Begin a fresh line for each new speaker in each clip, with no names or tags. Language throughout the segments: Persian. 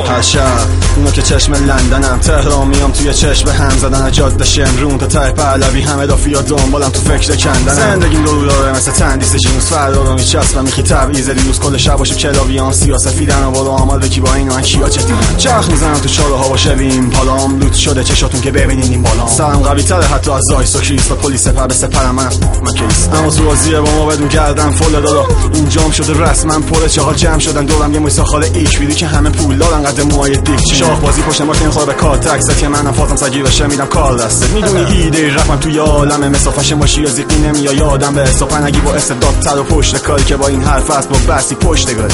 هر شب اونا که چشم لندنم، تهران میام توی چشم هم زدن، جاده شمرون تا ته پهلوی، همه دافیا دنبالم تو فکر کندن. زندگیم رو داره مثل تندیس جنوس، فردا رو میچسبم میخی تبعیض دیروز، کل شب باشه کلاویان سیاسفیدن و بالا آمال بکی با این و کیا چتیم، چرخ میزنم تو چاله ها باشویم پالام لوت شده چشاتون که ببینین این بالا، سرم قوی تره حتی از زایس و کریس و پلیس سپر به سپرم من کریس، اما تو بازیه با ما بدون گردم فل دادا این جام شده رسما پر چهار جمع شدن دورم یه مویسا خاله ایک بیدی که همه پول دارن قد موهای دیک شاخ بازی پشت ما که این خواه به کار تکست که منم فاطم سگیر بشه میدم کار دسته میدونی ایده رفتم توی عالم مسافش ماشی از زیقی نمیاد یادم به حساب نگی با استعداد تر و پشت کاری که با این حرف است با بسی پشتگاری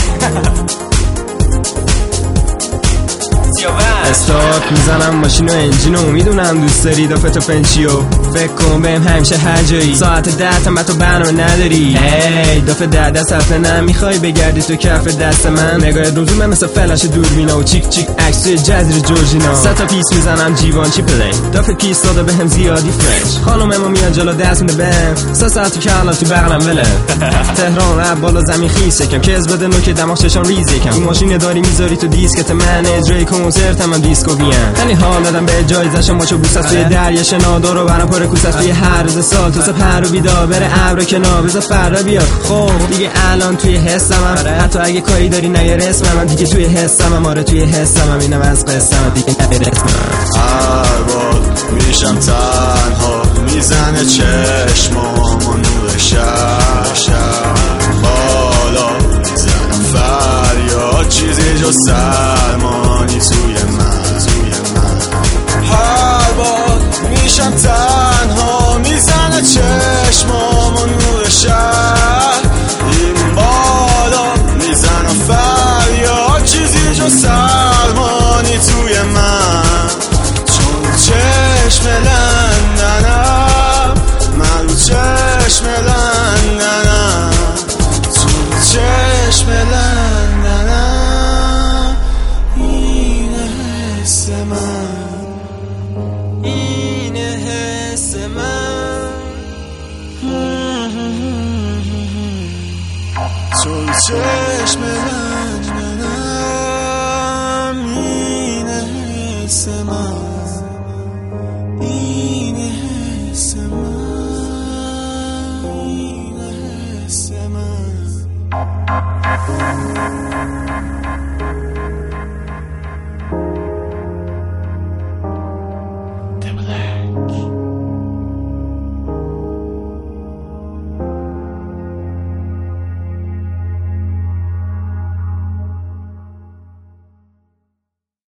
استارت میزنم ماشین و انجینو، میدونم دوست داری دافت و فنچیو، فکر کن بهم همیشه هر جایی، ساعت 10 تا تو برنامه نداری، هی دافت 10 دست حرفه نمیخوای بگردی تو کف دست من، نگاه روزومه مثل فلش دوربینا و چیک چیک عکس توی جزیره جورجینا، 3 تا پیس میزنم جیوان چی پلی، دافت پیس داده بهم زیادی فرنچ، خانم ما میاد جلو دست میده بهم 3 ساعت تو کلا تو بغلم وله، تهران رب بالا زمین خیس یکم کز بده نوک دماغ چشام ریز یکم، تو ماشین داری میذاری تو دیسکت من اجرای کنسرت من دیسکو بیان، یعنی حال دادم به جایزش ماچو بوس است توی دریا شنادو رو برام پر کوس است توی هر روز سال تو سپر و بیدا بره ابر کنار بذار فردا بیاد، خب دیگه الان توی حسم حتی اگه کاری داری نیار اسمم دیگه توی حسم آره توی حسم اینم از قصم دیگه نیار اسمم،
هر بار میشم تنها میزنه چشمام و نور شب بالا میزنم فریاد چیزی جز سرمانی توی من، هر بار میشم تنها میزنه چشمام و نور شهر این بالا میزنم فریاد چیزی جز سرمانی توی من، چون چشم لندنم من رو چشم لندنم، چون چشم لندنم این حس من، این حس من، چون چشم لندنم این حس من.